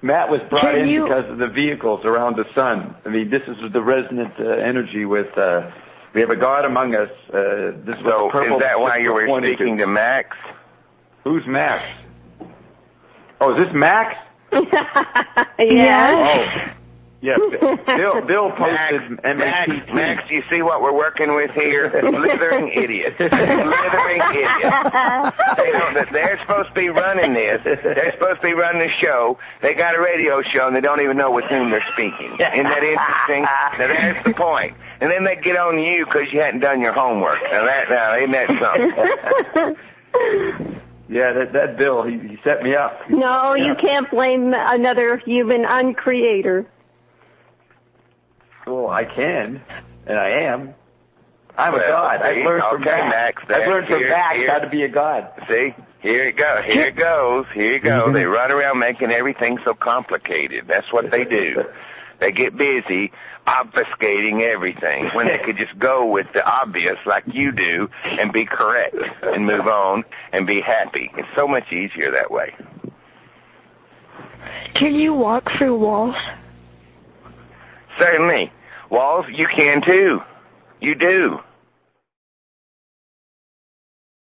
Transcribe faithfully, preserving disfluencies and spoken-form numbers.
Matt was brought Can in you... because of the vehicles around the sun. I mean, this is the resonant uh, energy with, uh, we have a God among us. Uh, this is so purple is that why you were speaking to Max? Who's Max? Oh, is this Max? Yeah. Oh. Yeah, Bill, Bill posted Max, M A T T. Max, Max, you see what we're working with here? Slithering idiots. Slithering idiots. They don't, they're supposed to be running this. They're supposed to be running the show. They got a radio show, and they don't even know with whom they're speaking. Isn't that interesting? Now, there's the point. And then they get on you because you hadn't done your homework. Now, that, now isn't that something? Yeah, that, that Bill, he, he set me up. No, yeah. You can't blame another human on Creator. Well, I can, and I am. I'm well, a god. See, I've learned from okay, Max. Max I've learned from here, Max here. how to be a god. See, here it goes. Here it goes. Here you go. They run around making everything so complicated. That's what they do. They get busy obfuscating everything when they could just go with the obvious like you do and be correct and move on and be happy. It's so much easier that way. Can you walk through walls? Certainly. Walls, you can too. You do.